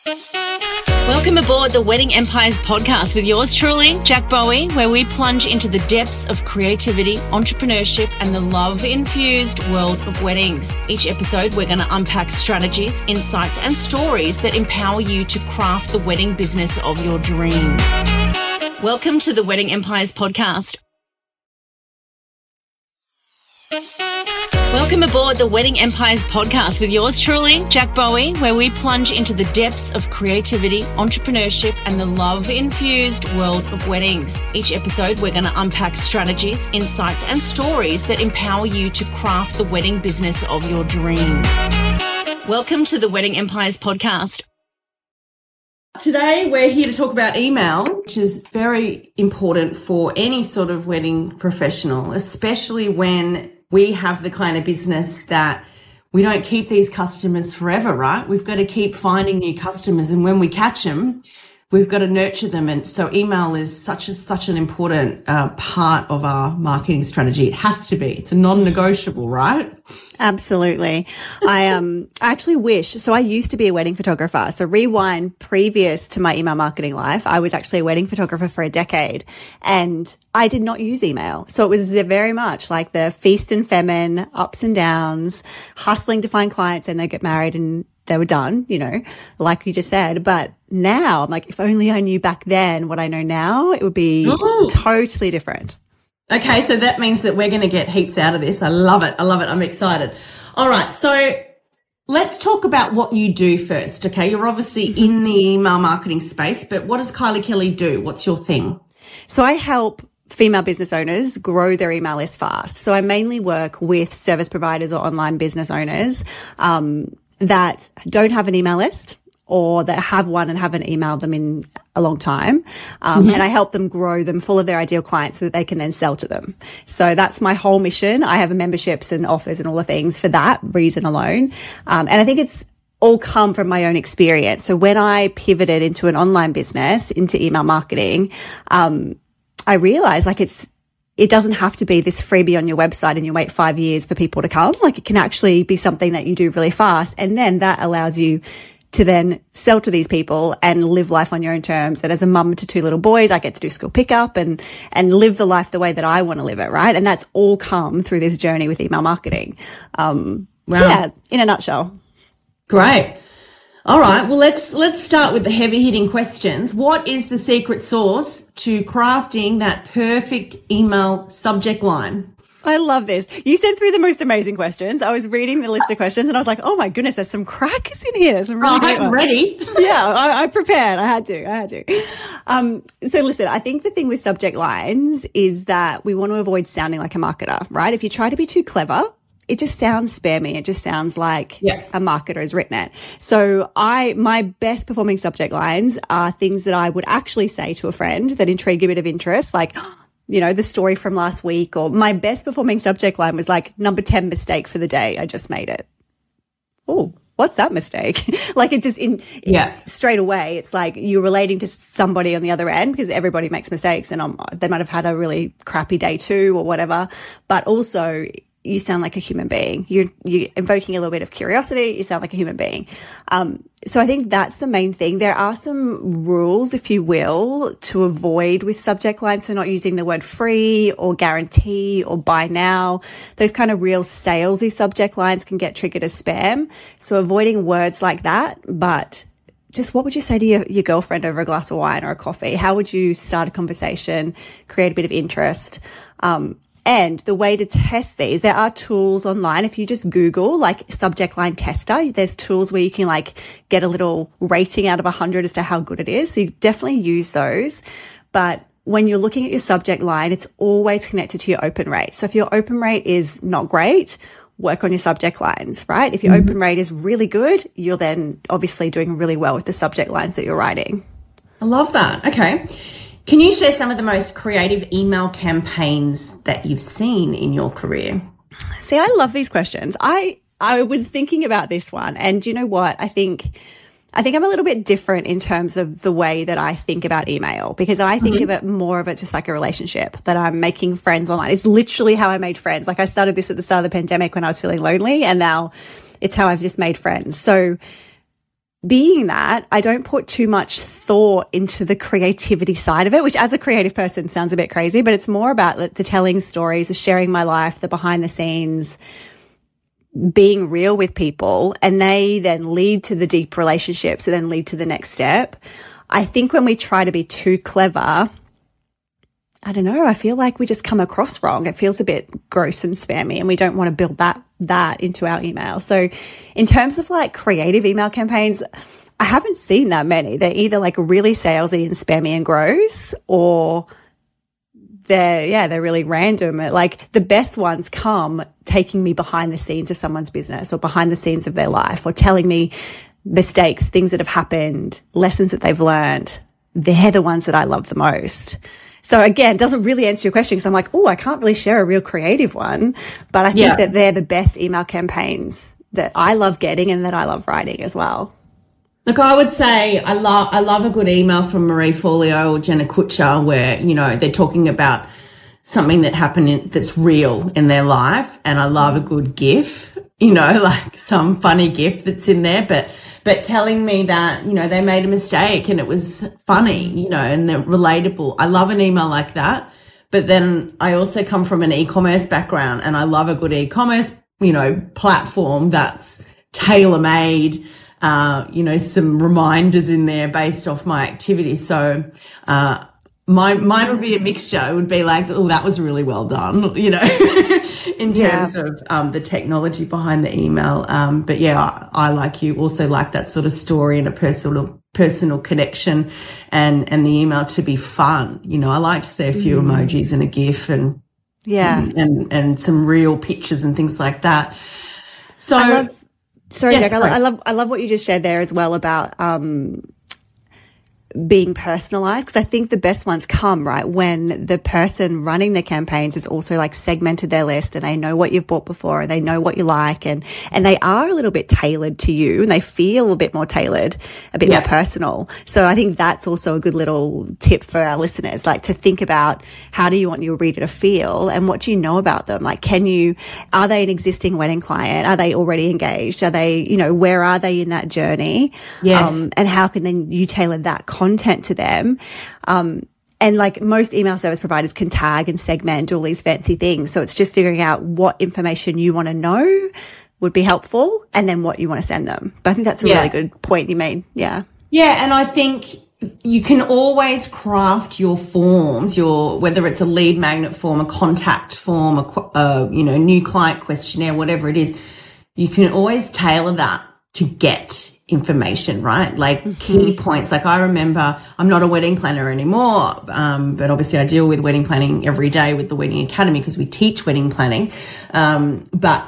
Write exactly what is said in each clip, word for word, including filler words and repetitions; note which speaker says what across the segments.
Speaker 1: Welcome aboard the Wedding Empires podcast with yours truly, Jack Bowie, where we plunge into the depths of creativity, entrepreneurship, and the love-infused world of weddings. Each episode, we're going to unpack strategies, insights, and stories that empower you to craft the wedding business of your dreams. Welcome to the Wedding Empires podcast. Welcome aboard the Wedding Empires podcast with yours truly, Jack Bowie, where we plunge into the depths of creativity, entrepreneurship, and the love-infused world of weddings. Each episode, we're going to unpack strategies, insights, and stories that empower you to craft the wedding business of your dreams. Welcome to the Wedding Empires podcast.
Speaker 2: Today, we're here to talk about email, which is very important for any sort of wedding professional, especially when we have the kind of business that we don't keep these customers forever, right? We've got to keep finding new customers, and when we catch them, we've got to nurture them. And so email is such a, such an important uh, part of our marketing strategy. It has to be. It's a non-negotiable, right?
Speaker 3: Absolutely. I um I actually wish, so I used to be a wedding photographer. So rewind previous to my email marketing life, I was actually a wedding photographer for a decade, and I did not use email. So it was very much like the feast and famine, ups and downs, hustling to find clients, and they get married and they were done, you know, like you just said. But now I'm like, if only I knew back then what I know now, it would be Ooh. totally different.
Speaker 2: Okay, so that means that we're going to get heaps out of this. I love it. I love it. I'm excited. All right, so let's talk about what you do first, okay? You're obviously in the email marketing space, but what does Kylie Kelly do? What's your thing?
Speaker 3: So I help female business owners grow their email list fast. So I mainly work with service providers or online business owners um, that don't have an email list, or that have one and haven't emailed them in a long time. Um, mm-hmm. And I help them grow them full of their ideal clients so that they can then sell to them. So that's my whole mission. I have memberships and offers and all the things for that reason alone. Um, and I think it's all come from my own experience. So when I pivoted into an online business, into email marketing, um, I realized like it's, it doesn't have to be this freebie on your website and you wait five years for people to come. Like it can actually be something that you do really fast. And then that allows you to then sell to these people and live life on your own terms. And as a mum to two little boys, I get to do school pickup and, and live the life the way that I want to live it, right? And that's all come through this journey with email marketing. Um, wow. So yeah, in a nutshell.
Speaker 2: Great. All right. Well, let's, let's start with the heavy hitting questions. What is the secret sauce to crafting that perfect email subject line?
Speaker 3: I love this. You sent through the most amazing questions. I was reading the list of questions and I was like, oh my goodness, there's some crackers in here. Some really
Speaker 2: oh, I'm ones. ready.
Speaker 3: yeah, I, I prepared. I had to. I had to. Um, so listen, I think the thing with subject lines is that we want to avoid sounding like a marketer, right? If you try to be too clever, it just sounds spammy. It just sounds like yeah. a marketer has written it. So I, my best performing subject lines are things that I would actually say to a friend that intrigue a bit of interest, like, you know, the story from last week, or my best performing subject line was like number ten mistake for the day. I just made it. Oh, what's that mistake? like it just in
Speaker 2: yeah.
Speaker 3: straight away. It's like you're relating to somebody on the other end because everybody makes mistakes and um, they might have had a really crappy day too or whatever. But also you sound like a human being. You're, you're invoking a little bit of curiosity. You sound like a human being. Um, so I think that's the main thing. There are some rules, if you will, to avoid with subject lines. So not using the word free or guarantee or buy now. Those kind of real salesy subject lines can get triggered as spam. So avoiding words like that, but just what would you say to your, your girlfriend over a glass of wine or a coffee? How would you start a conversation, create a bit of interest? Um, And the way to test these, there are tools online. If you just Google like subject line tester, there's tools where you can like get a little rating out of a hundred as to how good it is. So you definitely use those. But when you're looking at your subject line, it's always connected to your open rate. So if your open rate is not great, work on your subject lines, right? If your mm-hmm. open rate is really good, you're then obviously doing really well with the subject lines that you're writing.
Speaker 2: I love that. Okay. Can you share some of the most creative email campaigns that you've seen in your career?
Speaker 3: See, I love these questions. I I was thinking about this one, and you know what? I think I think I'm a little bit different in terms of the way that I think about email, because I think mm-hmm. of it more of it just like a relationship, that I'm making friends online. It's literally how I made friends. Like I started this at the start of the pandemic when I was feeling lonely, and now it's how I've just made friends. So being that, I don't put too much thought into the creativity side of it, which as a creative person sounds a bit crazy, but it's more about the, the telling stories, the sharing my life, the behind the scenes, being real with people, and they then lead to the deep relationships and then lead to the next step. I think when we try to be too clever, I don't know, I feel like we just come across wrong. It feels a bit gross and spammy, and we don't want to build that that into our email. So in terms of like creative email campaigns, I haven't seen that many. They're either like really salesy and spammy and gross, or they're, yeah, they're really random. Like the best ones come taking me behind the scenes of someone's business or behind the scenes of their life, or telling me mistakes, things that have happened, lessons that they've learned. They're the ones that I love the most. So again, doesn't really answer your question, because I'm like, oh, I can't really share a real creative one, but I think yeah. that they're the best email campaigns that I love getting and that I love writing as well.
Speaker 2: Look, I would say I love I love a good email from Marie Forleo or Jenna Kutcher where, you know, they're talking about something that happened in, that's real in their life, and I love a good GIF, you know, like some funny GIF that's in there, but but telling me that, you know, they made a mistake and it was funny, you know, and they're relatable. I love an email like that. But then I also come from an e-commerce background, and I love a good e-commerce, you know, platform that's tailor-made, uh, you know, some reminders in there based off my activity. So, uh, Mine, mine would be a mixture. It would be like, oh, that was really well done, you know, in terms yeah. of um, the technology behind the email. Um, but yeah, I, I, like you, also like that sort of story and a personal personal connection, and and the email to be fun. You know, I like to see a few mm. emojis and a GIF and
Speaker 3: yeah,
Speaker 2: and, and and some real pictures and things like that. So,
Speaker 3: I love, sorry,
Speaker 2: yes,
Speaker 3: Jack, I, I love I love what you just shared there as well about um. being personalized, because I think the best ones come right when the person running the campaigns is also like segmented their list, and they know what you've bought before, and they know what you like, and and they are a little bit tailored to you, and they feel a bit more tailored, a bit yeah. more personal. So I think that's also a good little tip for our listeners, like to think about how do you want your reader to feel, and what do you know about them? Like, can you, are they an existing wedding client? Are they already engaged? Are they, you know, where are they in that journey?
Speaker 2: Yes.
Speaker 3: Um, and how can then you tailor that content content to them. Um, and like most email service providers can tag and segment all these fancy things. So it's just figuring out what information you want to know would be helpful, and then what you want to send them. But I think that's a yeah. really good point you made. Yeah.
Speaker 2: Yeah. And I think you can always craft your forms, your, whether it's a lead magnet form, a contact form, a, a you know, new client questionnaire, whatever it is, you can always tailor that to get information, right? Like mm-hmm. key points. Like I remember, I'm not a wedding planner anymore, um, but obviously I deal with wedding planning every day with the Wedding Academy, because we teach wedding planning. Um, but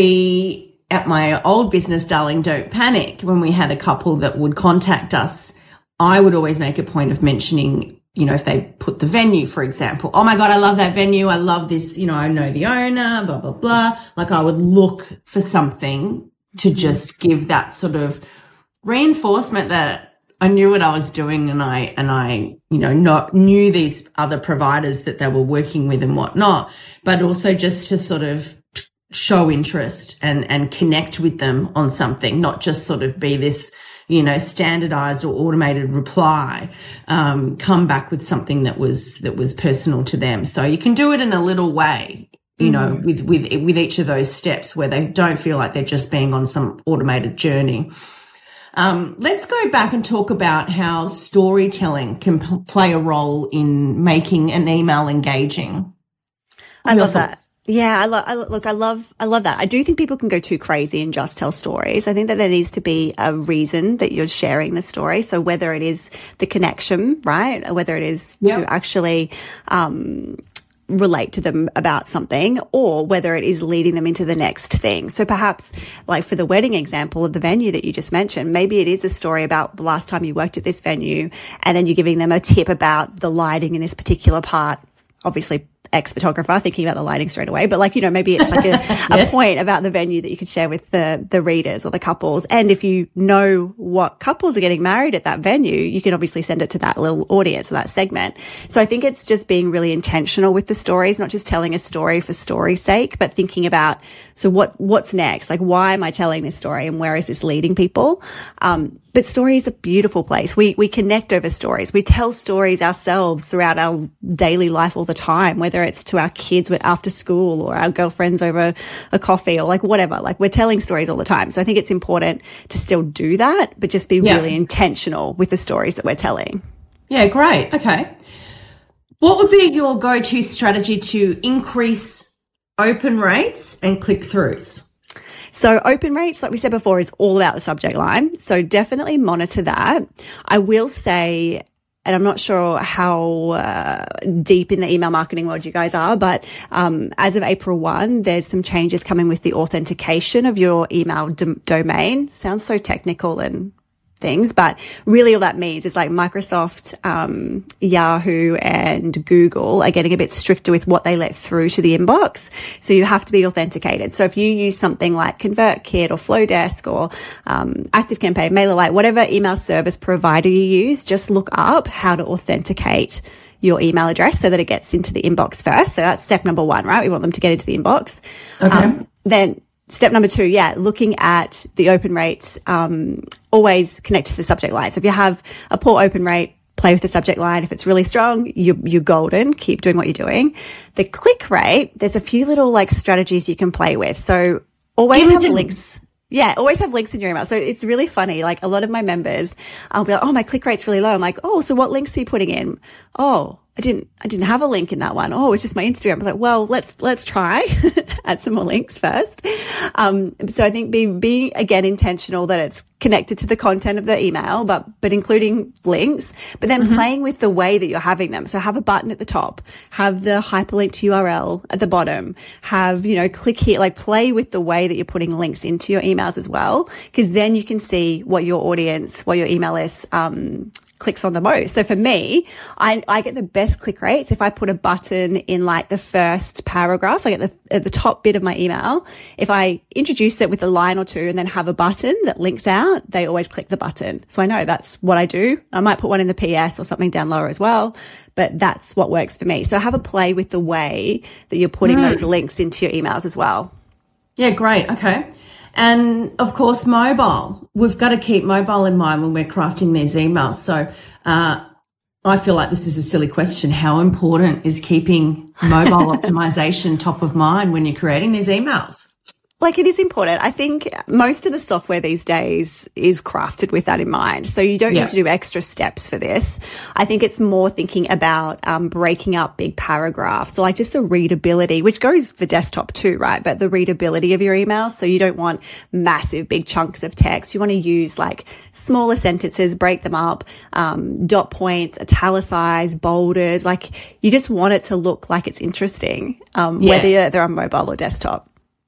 Speaker 2: we, at my old business, Darling Don't Panic, when we had a couple that would contact us, I would always make a point of mentioning, you know, if they put the venue, for example, oh my God, I love that venue. I love this, you know, I know the owner, blah, blah, blah. Like I would look for something to just give that sort of reinforcement that I knew what I was doing, and I, and I, you know, not knew these other providers that they were working with and whatnot, but also just to sort of show interest and, and connect with them on something, not just sort of be this, you know, standardized or automated reply, um, come back with something that was, that was personal to them. So you can do it in a little way, you know, mm. with, with, with each of those steps where they don't feel like they're just being on some automated journey. Um, let's go back and talk about how storytelling can p- play a role in making an email engaging.
Speaker 3: I love that. Yeah, I love, I, look, I love, I love that. I do think people can go too crazy and just tell stories. I think that there needs to be a reason that you're sharing the story. So whether it is the connection, right? Or whether it is yep. to actually, um, relate to them about something, or whether it is leading them into the next thing. So perhaps like for the wedding example of the venue that you just mentioned, maybe it is a story about the last time you worked at this venue, and then you're giving them a tip about the lighting in this particular part, obviously ex-photographer thinking about the lighting straight away, but like, you know, maybe it's like a, yeah. a point about the venue that you could share with the the readers or the couples. And if you know what couples are getting married at that venue, you can obviously send it to that little audience or that segment. So I think it's just being really intentional with the stories, not just telling a story for story's sake, but thinking about, so what what's next? Like, why am I telling this story and where is this leading people? Um, But story is a beautiful place. We we connect over stories. We tell stories ourselves throughout our daily life all the time, whether it's to our kids after school or our girlfriends over a coffee or like whatever. Like, we're telling stories all the time. So I think it's important to still do that, but just be yeah. really intentional with the stories that we're telling.
Speaker 2: Yeah, great. Okay. What would be your go-to strategy to increase open rates and click-throughs?
Speaker 3: So open rates, like we said before, is all about the subject line. So definitely monitor that. I will say, and I'm not sure how uh, deep in the email marketing world you guys are, but um, as of April first, there's some changes coming with the authentication of your email d- domain. Sounds so technical and things, but really all that means is like Microsoft, um, Yahoo and Google are getting a bit stricter with what they let through to the inbox. So you have to be authenticated. So if you use something like ConvertKit or Flowdesk or um, ActiveCampaign, MailerLite, whatever email service provider you use, just look up how to authenticate your email address so that it gets into the inbox first. So that's step number one, right? We want them to get into the inbox.
Speaker 2: Okay.
Speaker 3: Um, then step number two, yeah, looking at the open rates, um, always connected to the subject line. So if you have a poor open rate, play with the subject line. If it's really strong, you, you're golden. Keep doing what you're doing. The click rate, there's a few little like strategies you can play with. So always
Speaker 2: Give
Speaker 3: have
Speaker 2: to-
Speaker 3: links. Yeah, always have links in your email. So it's really funny. Like, a lot of my members, I'll be like, oh, my click rate's really low. I'm like, oh, so what links are you putting in? Oh, I didn't, I didn't have a link in that one. Oh, it's just my Instagram. I was like, well, let's, let's try add some more links first. Um, so I think be, being again intentional that it's connected to the content of the email, but, but including links, but then mm-hmm. playing with the way that you're having them. So have a button at the top, have the hyperlinked U R L at the bottom, have, you know, click here, like play with the way that you're putting links into your emails as well. Cause then you can see what your audience, what your email list, um, clicks on the most. So for me, I, I get the best click rates if I put a button in like the first paragraph, like at the, at the top bit of my email. If I introduce it with a line or two and then have a button that links out, they always click the button. So I know that's what I do. I might put one in the P S or something down lower as well, but that's what works for me. So have a play with the way that you're putting mm. those links into your emails as well.
Speaker 2: Yeah, great. Okay. And of course, mobile. We've got to keep mobile in mind when we're crafting these emails. So uh, I feel like this is a silly question. How important is keeping mobile optimization top of mind when you're creating these emails?
Speaker 3: Like, it is important. I think most of the software these days is crafted with that in mind. So you don't yeah. need to do extra steps for this. I think it's more thinking about um, breaking up big paragraphs, or like just the readability, which goes for desktop too, right? But the readability of your emails. So you don't want massive, big chunks of text. You want to use like smaller sentences, break them up, um, dot points, italicize, bolded. Like, you just want it to look like it's interesting, um, yeah. whether they're on mobile or desktop.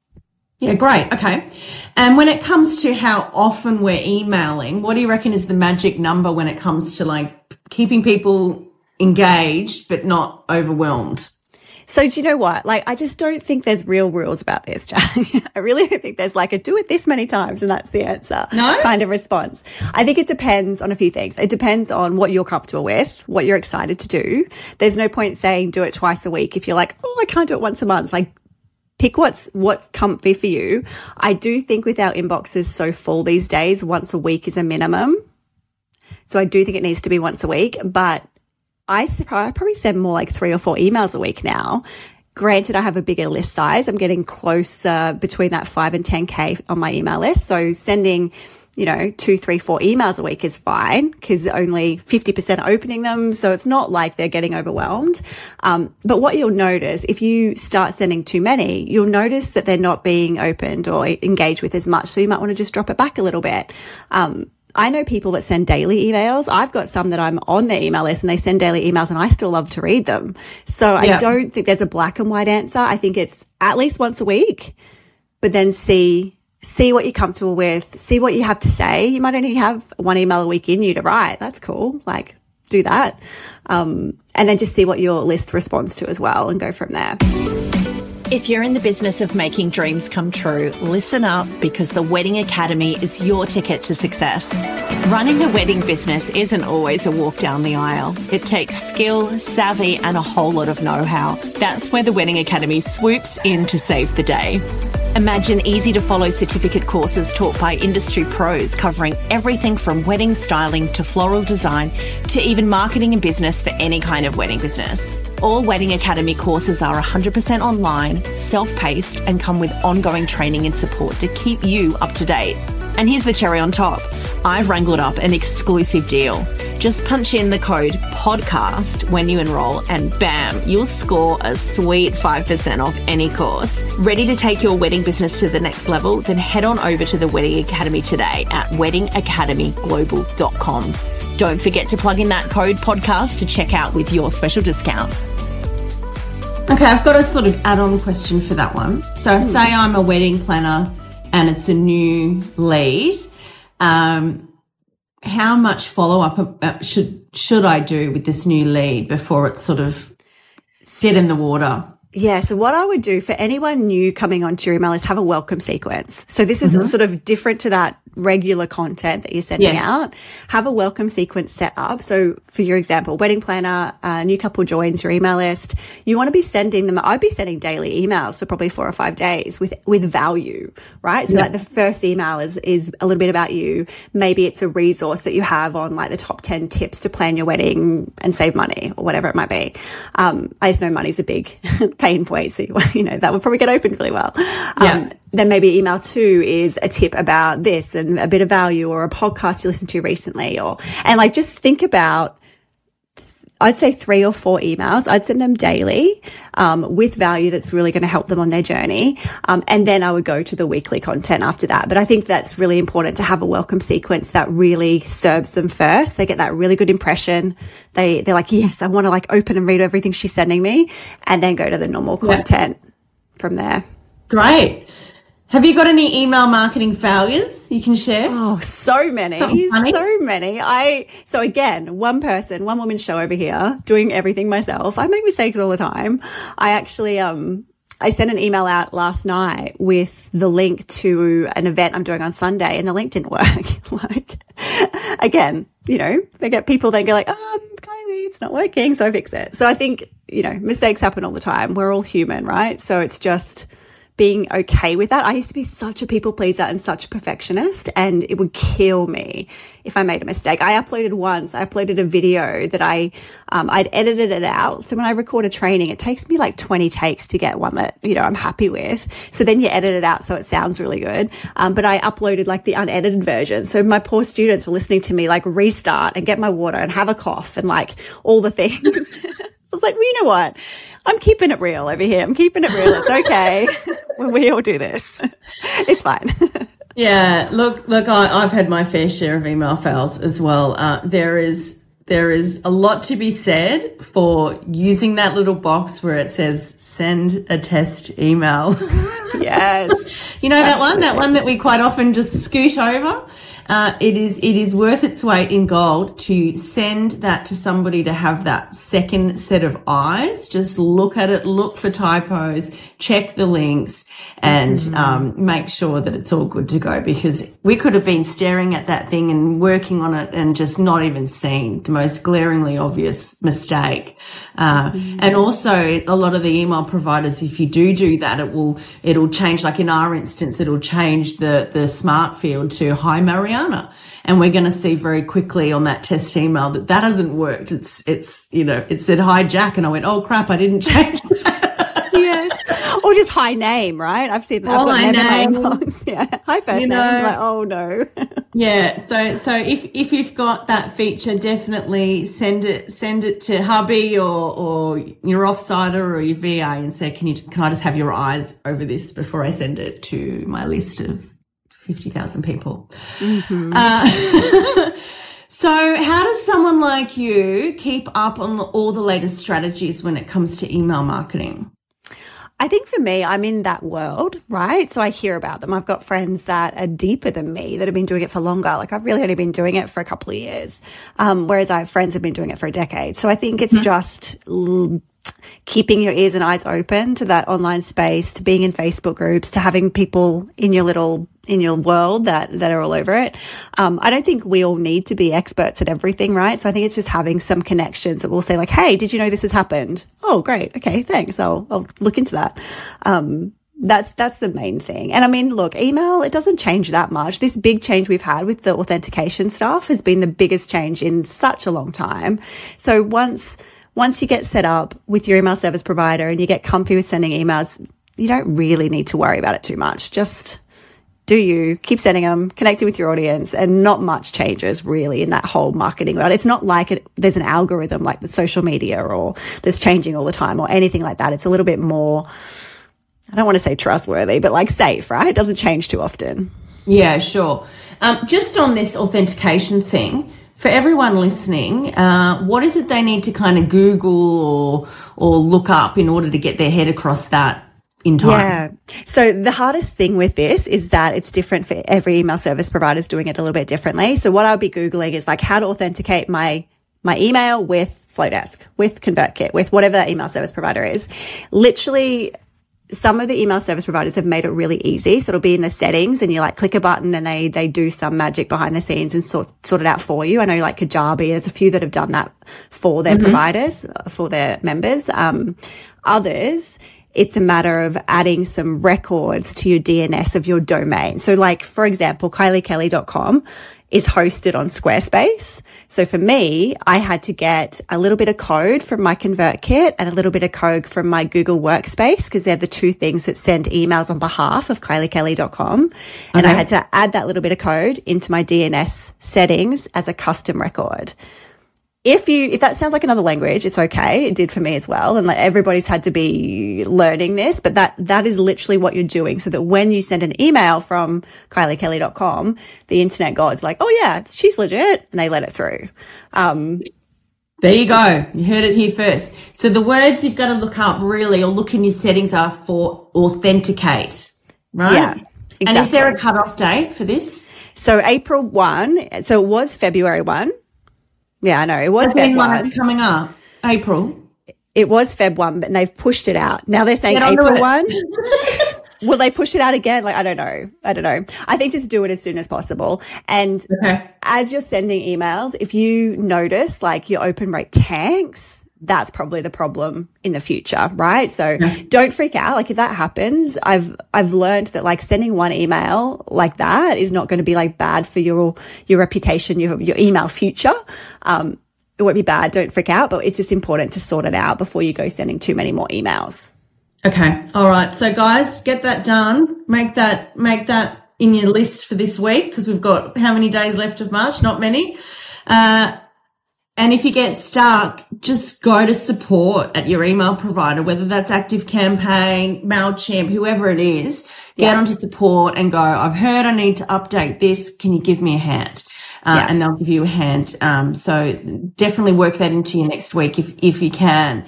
Speaker 2: Yeah, great. Okay. And when it comes to how often we're emailing, what do you reckon is the magic number when it comes to like keeping people engaged but not overwhelmed?
Speaker 3: So do you know what? Like, I just don't think there's real rules about this, Jack. I really don't think there's like a do it this many times and that's the answer
Speaker 2: no?
Speaker 3: kind of response. I think it depends on a few things. It depends on what you're comfortable with, what you're excited to do. There's no point saying do it twice a week if you're like, oh, I can't do it once a month. Like, pick what's what's comfy for you. I do think with our inboxes so full these days, once a week is a minimum. So I do think it needs to be once a week, but I, I probably send more like three or four emails a week now. Granted, I have a bigger list size. I'm getting closer between that five and ten K on my email list. So sending, you know, two, three, four emails a week is fine because only fifty percent are opening them. So it's not like they're getting overwhelmed. Um, but what you'll notice, if you start sending too many, you'll notice that they're not being opened or engaged with as much. So you might want to just drop it back a little bit. Um, I know people that send daily emails. I've got some that I'm on their email list and they send daily emails and I still love to read them. So yeah. I don't think there's a black and white answer. I think it's at least once a week, but then see See what you're comfortable with. See what you have to say. You might only have one email a week in you to write. That's cool. Like, do that. Um, and then just see what your list responds to as well and go from there.
Speaker 1: If you're in the business of making dreams come true, listen up, because the Wedding Academy is your ticket to success. Running a wedding business isn't always a walk down the aisle. It takes skill, savvy, and a whole lot of know-how. That's where the Wedding Academy swoops in to save the day. Imagine easy-to-follow certificate courses taught by industry pros covering everything from wedding styling to floral design to even marketing and business for any kind of wedding business. All Wedding Academy courses are one hundred percent online, self-paced, and come with ongoing training and support to keep you up to date. And here's the cherry on top. I've wrangled up an exclusive deal. Just punch in the code PODCAST when you enroll and bam, you'll score a sweet five percent off any course. Ready to take your wedding business to the next level? Then head on over to the Wedding Academy today at wedding academy global dot com. Don't forget to plug in that code PODCAST to check out with your special discount.
Speaker 2: Okay, I've got a sort of add-on question for that one. So mm. say I'm a wedding planner and it's a new lead. Um, how much follow-up should should I do with this new lead before it's sort of dead in the water?
Speaker 3: Yeah, so what I would do for anyone new coming onto your email is have a welcome sequence. So this is mm-hmm. sort of different to that regular content that you're sending yes. out. Have a welcome sequence set up. So for your example, wedding planner, a new couple joins your email list. You want to be sending them, I'd be sending daily emails for probably four or five days with, with value, right? So yeah. like the first email is, is a little bit about you. Maybe it's a resource that you have on like the top ten tips to plan your wedding and save money or whatever it might be. Um, I just know money's a big pain point. So, you know, that would probably get opened really well. Um, yeah. Then maybe email two is a tip about this and a bit of value, or a podcast you listened to recently, or, and like just think about, I'd say three or four emails. I'd send them daily, um, with value that's really going to help them on their journey. Um, and then I would go to the weekly content after that. But I think that's really important to have a welcome sequence that really serves them first. They get that really good impression. They, they're like, yes, I want to like open and read everything she's sending me, and then go to the normal content yeah. from there.
Speaker 2: Great. Have you got any email marketing failures you can share?
Speaker 3: Oh, so many, so many. I, so again, one person, one woman show over here doing everything myself. I make mistakes all the time. I actually, um, I sent an email out last night with the link to an event I'm doing on Sunday, and the link didn't work. Like, again, you know, they get people, they go like, oh, Kylie, it's not working. So I fix it. So I think, you know, mistakes happen all the time. We're all human, right? So it's just being okay with that. I used to be such a people pleaser and such a perfectionist, and it would kill me if I made a mistake. I uploaded once, I uploaded a video that I, um, I'd edited it out. So when I record a training, it takes me like twenty takes to get one that, you know, I'm happy with. So then you edit it out so it sounds really good. Um, but I uploaded like the unedited version. So my poor students were listening to me like restart and get my water and have a cough and like all the things. I was like, well, you know what? I'm keeping it real over here. I'm keeping it real. It's okay. We all do this. It's fine.
Speaker 2: Yeah. Look, look, I, I've had my fair share of email fails as well. Uh, there is, there is a lot to be said for using that little box where it says send a test email.
Speaker 3: Yes.
Speaker 2: You know, that Absolutely. one, that one that we quite often just scoot over. Uh, it is it is worth its weight in gold to send that to somebody to have that second set of eyes. Just look at it, look for typos, check the links, and mm-hmm. um, make sure that it's all good to go, because we could have been staring at that thing and working on it and just not even seen the most glaringly obvious mistake. Uh, mm-hmm. And also a lot of the email providers, if you do do that, it will it'll change. Like in our instance, it'll change the the smart field to hi Mariana. And we're going to see very quickly on that test email that that hasn't worked. It's, it's, you know, it said hi Jack, and I went, oh crap, I didn't change that.
Speaker 3: Yes. Or just hi name, right? I've seen that.
Speaker 2: Oh, hi name.
Speaker 3: Yeah. Hi first
Speaker 2: you
Speaker 3: name.
Speaker 2: know,
Speaker 3: I'm like, oh no.
Speaker 2: Yeah. So, so if, if you've got that feature, definitely send it, send it to hubby or, or your offsider or your V A and say, can you, can I just have your eyes over this before I send it to my list of fifty thousand people. Mm-hmm. Uh, so how does someone like you keep up on all the latest strategies when it comes to email marketing?
Speaker 3: I think for me, I'm in that world, right? So I hear about them. I've got friends that are deeper than me that have been doing it for longer. Like I've really only been doing it for a couple of years, um, whereas I have friends who have been doing it for a decade. So I think it's mm-hmm. just l- keeping your ears and eyes open to that online space, to being in Facebook groups, to having people in your little in your world that that are all over it. Um, I don't think we all need to be experts at everything, right? So I think it's just having some connections that will say like, hey, did you know this has happened? Oh, great. Okay, thanks. I'll, I'll look into that. Um, that's that's the main thing. And I mean, look, email, it doesn't change that much. This big change we've had with the authentication stuff has been the biggest change in such a long time. So once once you get set up with your email service provider and you get comfy with sending emails, you don't really need to worry about it too much. Just do you, keep sending them, connecting with your audience, and not much changes really in that whole marketing world. It's not like it, there's an algorithm like the social media or that's changing all the time or anything like that. It's a little bit more, I don't want to say trustworthy, but like safe, right? It doesn't change too often.
Speaker 2: Yeah, sure. Um, just on this authentication thing, for everyone listening, uh, what is it they need to kind of Google or or look up in order to get their head across that in time?
Speaker 3: Yeah. So the hardest thing with this is that it's different for every email service provider is doing it a little bit differently. So what I'll be Googling is like how to authenticate my my email with Flowdesk, with ConvertKit, with whatever that email service provider is. Literally, some of the email service providers have made it really easy. So it'll be in the settings and you like click a button and they they do some magic behind the scenes and sort sort it out for you. I know like Kajabi, there's a few that have done that for their mm-hmm. providers, for their members. Um, others, it's a matter of adding some records to your D N S of your domain. So like, for example, kylie kelly dot com is hosted on Squarespace. So for me, I had to get a little bit of code from my ConvertKit and a little bit of code from my Google Workspace because they're the two things that send emails on behalf of kylie kelly dot com. Okay. And I had to add that little bit of code into my D N S settings as a custom record. If you, if that sounds like another language, it's okay. It did for me as well. And like everybody's had to be learning this, but that, that is literally what you're doing so that when you send an email from kylie kelly dot com, the internet gods like, oh yeah, she's legit. And they let it through. Um,
Speaker 2: there you go. You heard it here first. So the words you've got to look up really or look in your settings are for authenticate, right?
Speaker 3: Yeah. Exactly.
Speaker 2: And is there a cutoff date for this?
Speaker 3: So April first, so it was February first. Yeah, I know. It was
Speaker 2: Feb
Speaker 3: one.
Speaker 2: Coming up, April.
Speaker 3: It was Feb first, but they've pushed it out. Now they're saying April first. Will they push it out again? Like, I don't know. I don't know. I think just do it as soon as possible. And okay. as you're sending emails, if you notice like your open rate tanks, that's probably the problem in the future, right? So yeah. don't freak out. Like if that happens, I've, I've learned that like sending one email like that is not going to be like bad for your, your reputation, your, your email future. Um, it won't be bad. Don't freak out, but it's just important to sort it out before you go sending too many more emails.
Speaker 2: Okay. All right. So guys, get that done. Make that, make that in your list for this week because we've got how many days left of March? Not many. Uh, And if you get stuck, just go to support at your email provider, whether that's ActiveCampaign, MailChimp, whoever it is. Get yeah. onto support and go, I've heard I need to update this. Can you give me a hand? Uh, yeah. And they'll give you a hand. Um, so definitely work that into your next week if, if you can.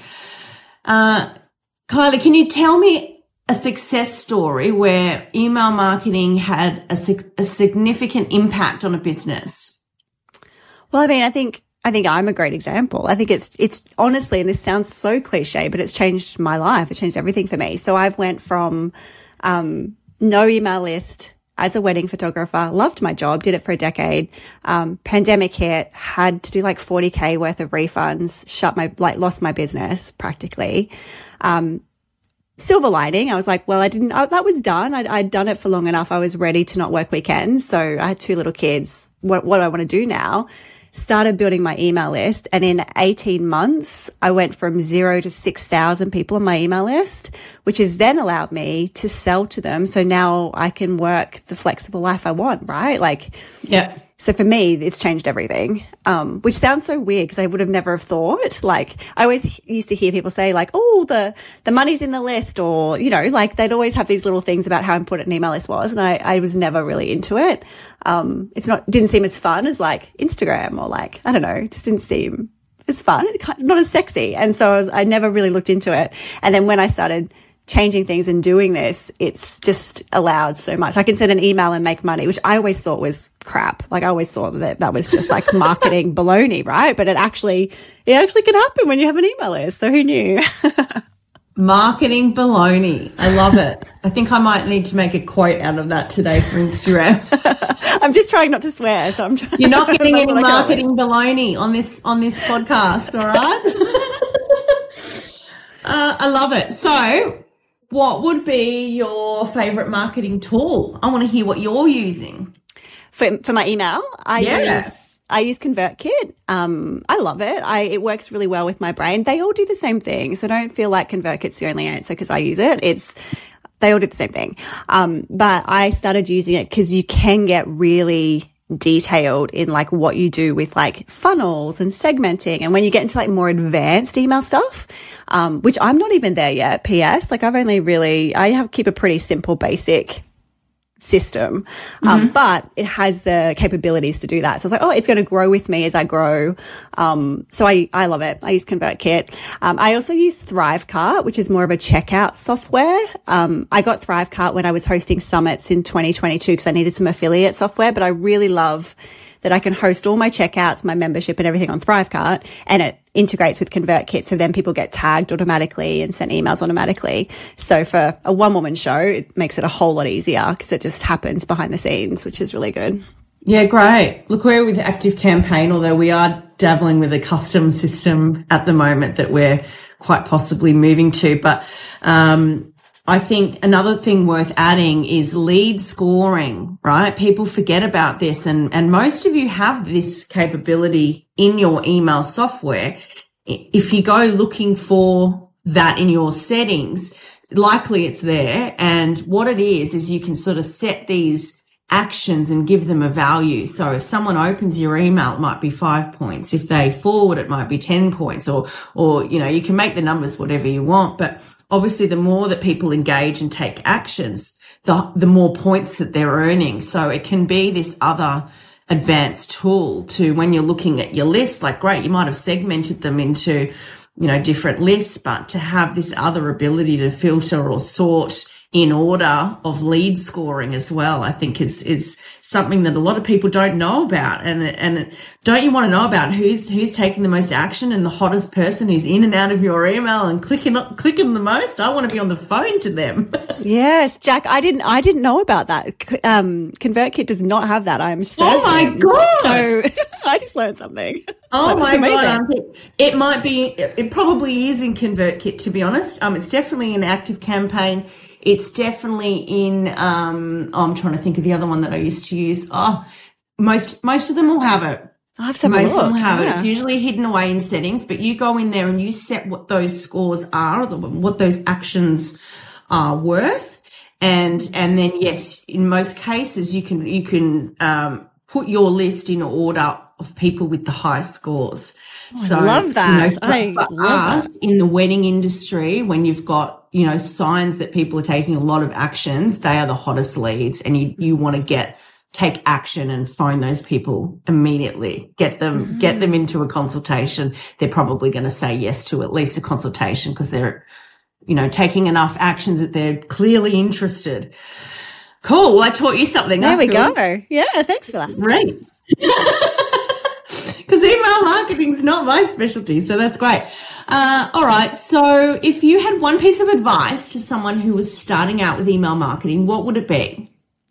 Speaker 2: Uh, Kylie, can you tell me a success story where email marketing had a, a significant impact on a business?
Speaker 3: Well, I mean, I think I think I'm a great example. I think it's, it's honestly, and this sounds so cliche, but it's changed my life. It's changed everything for me. So I've went from, um, no email list as a wedding photographer, loved my job, did it for a decade. Um, pandemic hit, had to do like forty K worth of refunds, shut my, like lost my business practically. Um, silver lining. I was like, well, I didn't, I, that was done. I'd, I'd done it for long enough. I was ready to not work weekends. So I had two little kids. What, what do I want to do now? Started building my email list, and in eighteen months, I went from zero to six thousand people on my email list, which has then allowed me to sell to them. So now I can work the flexible life I want, right? Like,
Speaker 2: yeah.
Speaker 3: So for me, it's changed everything, um, which sounds so weird because I would have never have thought. Like I always used to hear people say like, oh, the, the money's in the list, or, you know, like they'd always have these little things about how important an email list was. And I, I was never really into it. Um, it's not, didn't seem as fun as like Instagram or like, I don't know, it just didn't seem as fun, not as sexy. And so I, was, I never really looked into it. And then when I started changing things and doing this, it's just allowed so much. I can send an email and make money, which I always thought was crap. Like I always thought that that was just like marketing baloney, right? But it actually, it actually can happen when you have an email list. So who knew?
Speaker 2: Marketing baloney. I love it. I think I might need to make a quote out of that today for Instagram.
Speaker 3: I'm just trying not to swear, so I'm trying.
Speaker 2: You're not getting any marketing baloney on this on this podcast, all right? uh, I love it. So, what would be your favorite marketing tool? I want to hear what you're using
Speaker 3: for for my email. I
Speaker 2: yeah.
Speaker 3: use I use ConvertKit. Um, I love it. I, it works really well with my brain. They all do the same thing. So don't feel like ConvertKit's the only answer because I use it. It's, they all do the same thing. Um, but I started using it because you can get really detailed in like what you do with like funnels and segmenting. And when you get into like more advanced email stuff, um, which I'm not even there yet, P S, like I've only really, I have keep a pretty simple, basic system, um, mm-hmm. but it has the capabilities to do that. So it's like, oh, it's going to grow with me as I grow. Um, so I, I love it. I use ConvertKit. Um, I also use Thrivecart, which is more of a checkout software. Um, I got Thrivecart when I was hosting summits in twenty twenty-two because I needed some affiliate software, but I really love that I can host all my checkouts, my membership and everything on Thrivecart, and it integrates with ConvertKit. So then people get tagged automatically and sent emails automatically. So for a one woman show, it makes it a whole lot easier because it just happens behind the scenes, which is really good.
Speaker 2: Yeah, great. Look, we're with ActiveCampaign, although we are dabbling with a custom system at the moment that we're quite possibly moving to. But, um, I think another thing worth adding is lead scoring, right? People forget about this and, and most of you have this capability in your email software. If you go looking for that in your settings, likely it's there. And what it is, is you can sort of set these actions and give them a value. So if someone opens your email, it might be five points. If they forward, it might be ten points or, or, you know, you can make the numbers whatever you want, but obviously, the more that people engage and take actions, the, the more points that they're earning. So it can be this other advanced tool to when you're looking at your list, like great, you might have segmented them into, you know, different lists, but to have this other ability to filter or sort in order of lead scoring as well, I think is, is something that a lot of people don't know about. And, and don't you want to know about who's, who's taking the most action and the hottest person who's in and out of your email and clicking, clicking the most? I want to be on the phone to them.
Speaker 3: Yes, Jack, I didn't, I didn't know about that. Um, ConvertKit does not have that. I'm certain.
Speaker 2: Oh my God.
Speaker 3: So I just learned something.
Speaker 2: Oh my God. It might be, it probably is in ConvertKit, to be honest. Um, it's definitely an ActiveCampaign. It's definitely in, um, oh, I'm trying to think of the other one that I used to use. Oh, most, most of them will have it.
Speaker 3: I have to have
Speaker 2: most
Speaker 3: a look.
Speaker 2: of them have
Speaker 3: yeah.
Speaker 2: it. It's usually hidden away in settings, but you go in there and you set what those scores are, what those actions are worth. And, and then yes, in most cases you can, you can, um, put your list in order of people with the highest scores.
Speaker 3: Oh,
Speaker 2: so,
Speaker 3: I love that.
Speaker 2: You know, for,
Speaker 3: I
Speaker 2: for
Speaker 3: love
Speaker 2: us
Speaker 3: that.
Speaker 2: In the wedding industry, when you've got, you know, signs that people are taking a lot of actions, they are the hottest leads, and you, you want to get, take action and phone those people immediately, get them, mm-hmm. get them into a consultation. They're probably going to say yes to at least a consultation because they're, you know, taking enough actions that they're clearly interested. Cool. Well, I taught you something.
Speaker 3: There we go. Yeah. Thanks for that.
Speaker 2: Great. Because email marketing is not my specialty, so that's great. Uh, all right. So if you had one piece of advice to someone who was starting out with email marketing, what would it be?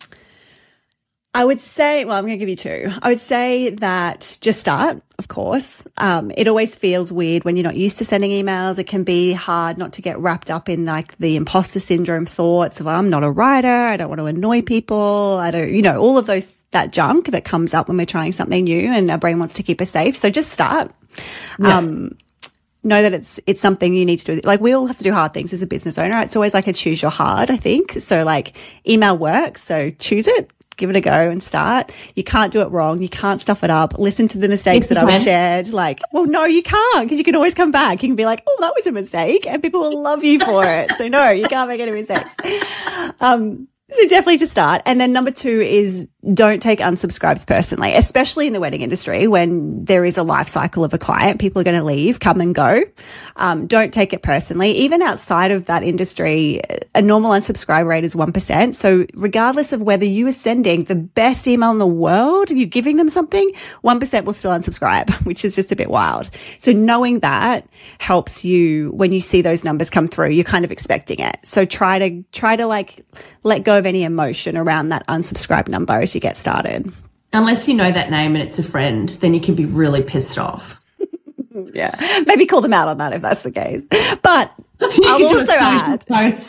Speaker 3: I would say, well, I'm going to give you two. I would say that just start, of course. Um, it always feels weird when you're not used to sending emails. It can be hard not to get wrapped up in like the imposter syndrome thoughts of, I'm not a writer. I don't want to annoy people. I don't, you know, all of those, that junk that comes up when we're trying something new and our brain wants to keep us safe. So just start. Yeah. Um, know that it's, it's something you need to do. Like we all have to do hard things as a business owner. It's always like a choose your hard, I think. So like email works. So choose it. Give it a go and start. You can't do it wrong. You can't stuff it up. Listen to the mistakes that I've shared. Like, well, no, you can't, because you can always come back. You can be like, oh, that was a mistake, and people will love you for it. So no, you can't make any mistakes. Um, so definitely to start. And then number two is don't take unsubscribes personally, especially in the wedding industry when there is a life cycle of a client. People are going to leave, come and go. Um, don't take it personally. Even outside of that industry, a normal unsubscribe rate is one percent. So regardless of whether you are sending the best email in the world, you're giving them something, one percent will still unsubscribe, which is just a bit wild. So knowing that helps you when you see those numbers come through, you're kind of expecting it. So try to, try to like let go of any emotion around that unsubscribe number as you get started.
Speaker 2: Unless you know that name and it's a friend, then you can be really pissed off.
Speaker 3: Yeah, maybe call them out on that if that's the case. But I'll also add,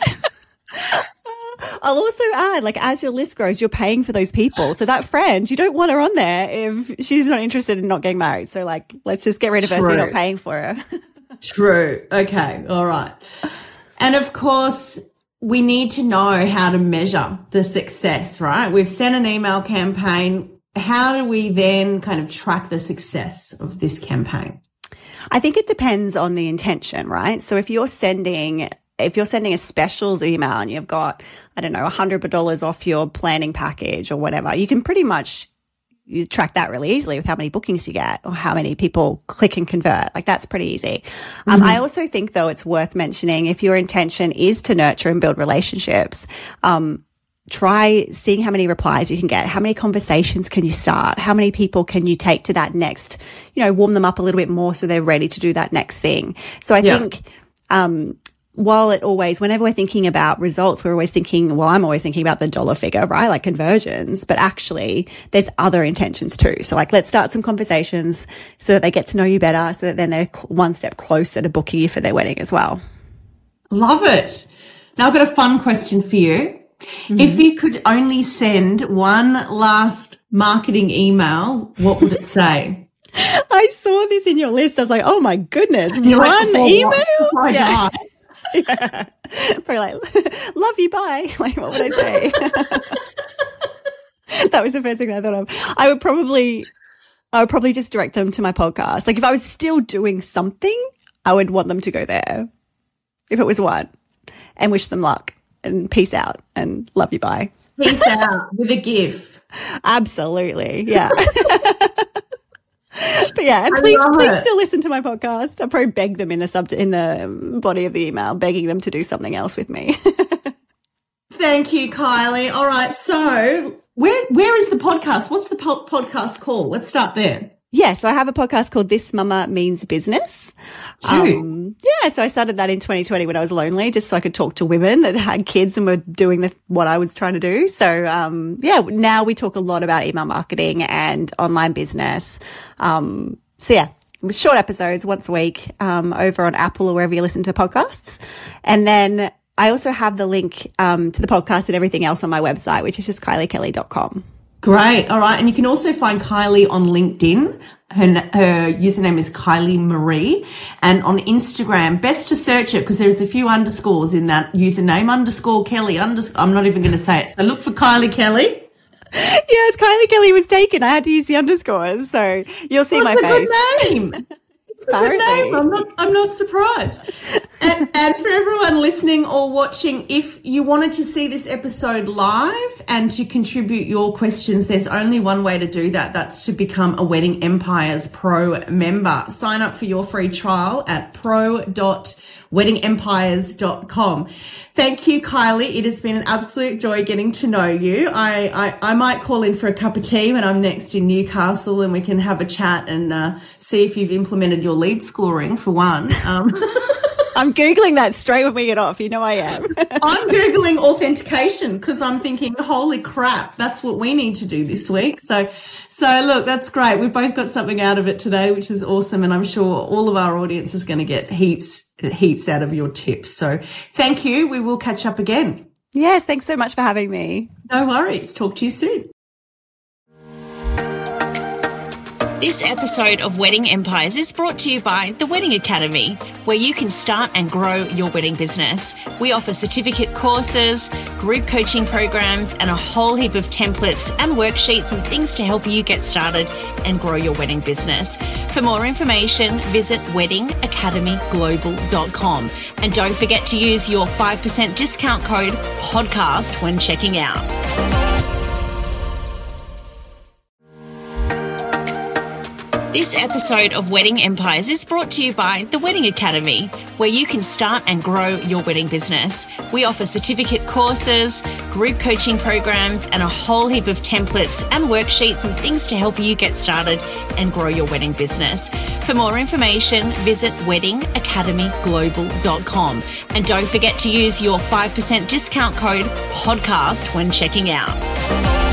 Speaker 3: I'll also add, like as your list grows, you're paying for those people. So that friend, you don't want her on there if she's not interested in not getting married. So like, let's just get rid of her so you're not paying for her.
Speaker 2: True. Okay. All right. And of course, we need to know how to measure the success, right? We've sent an email campaign. How do we then kind of track the success of this campaign?
Speaker 3: I think it depends on the intention, right? So if you're sending, if you're sending a specials email and you've got, I don't know, one hundred dollars off your planning package or whatever, you can pretty much you track that really easily with how many bookings you get or how many people click and convert. Like that's pretty easy. Mm-hmm. Um, I also think though it's worth mentioning if your intention is to nurture and build relationships, um, try seeing how many replies you can get. How many conversations can you start? How many people can you take to that next, you know, warm them up a little bit more so they're ready to do that next thing. So I yeah. think, um, while it always, whenever we're thinking about results, we're always thinking, well, I'm always thinking about the dollar figure, right? Like conversions, but actually there's other intentions too. So like, let's start some conversations so that they get to know you better, so that then they're one step closer to booking you for their wedding as well.
Speaker 2: Love it. Now I've got a fun question for you. Mm-hmm. If you could only send one last marketing email, what would it say?
Speaker 3: I saw this in your list. I was like, oh my goodness, You're one like, email?
Speaker 2: Oh yeah.
Speaker 3: Yeah. Probably like, love you, bye. Like, what would I say? That was the first thing I thought of. I would probably, I would probably just direct them to my podcast. Like if I was still doing something, I would want them to go there. If it was one, and wish them luck and peace out and love you, bye.
Speaker 2: Peace out with a gift.
Speaker 3: Absolutely. Yeah. But yeah, and please, please still listen to my podcast. I'll probably beg them in the sub in the body of the email, begging them to do something else with me.
Speaker 2: Thank you, Kylie. All right, so where where is the podcast? What's the po- podcast called? Let's start there.
Speaker 3: Yeah, so I have a podcast called This Mama Means Business. Um, yeah, so I started that in twenty twenty when I was lonely, just so I could talk to women that had kids and were doing the, what I was trying to do. So, um, yeah, now we talk a lot about email marketing and online business. Um, so, yeah, short episodes once a week um, over on Apple or wherever you listen to podcasts. And then I also have the link um, to the podcast and everything else on my website, which is just kylie kelly dot com.
Speaker 2: Great. All right. And you can also find Kylie on LinkedIn. Her, her username is Kylie Marie. And on Instagram, best to search it because there's a few underscores in that username, underscore Kelly, underscore, I'm not even going to say it. So look for Kylie Kelly.
Speaker 3: Yes, Kylie Kelly was taken. I had to use the underscores. So you'll see
Speaker 2: What's
Speaker 3: my
Speaker 2: a
Speaker 3: face.
Speaker 2: Good name. It's a good name. I'm not, I'm not surprised. And, and for everyone listening or watching, if you wanted to see this episode live and to contribute your questions, there's only one way to do that. That's to become a Wedding Empires Pro member. Sign up for your free trial at pro dot wedding empires dot com. Thank you, Kylie. It has been an absolute joy getting to know you. I, I, I might call in for a cup of tea when I'm next in Newcastle and we can have a chat and uh, see if you've implemented your lead scoring for one. Um,
Speaker 3: I'm Googling that straight when we get off. You know I am.
Speaker 2: I'm Googling authentication because I'm thinking, holy crap, that's what we need to do this week. So, so look, that's great. We've both got something out of it today, which is awesome. And I'm sure all of our audience is going to get heaps, heaps out of your tips. So thank you. We will catch up again.
Speaker 3: Yes. Thanks so much for having me.
Speaker 2: No worries. Talk to you soon.
Speaker 1: This episode of Wedding Empires is brought to you by The Wedding Academy, where you can start and grow your wedding business. We offer certificate courses, group coaching programs, and a whole heap of templates and worksheets and things to help you get started and grow your wedding business. For more information, visit wedding academy global dot com. And don't forget to use your five percent discount code PODCAST when checking out. This episode of Wedding Empires is brought to you by The Wedding Academy, where you can start and grow your wedding business. We offer certificate courses, group coaching programs, and a whole heap of templates and worksheets and things to help you get started and grow your wedding business. For more information, visit wedding academy global dot com. And don't forget to use your five percent discount code podcast when checking out.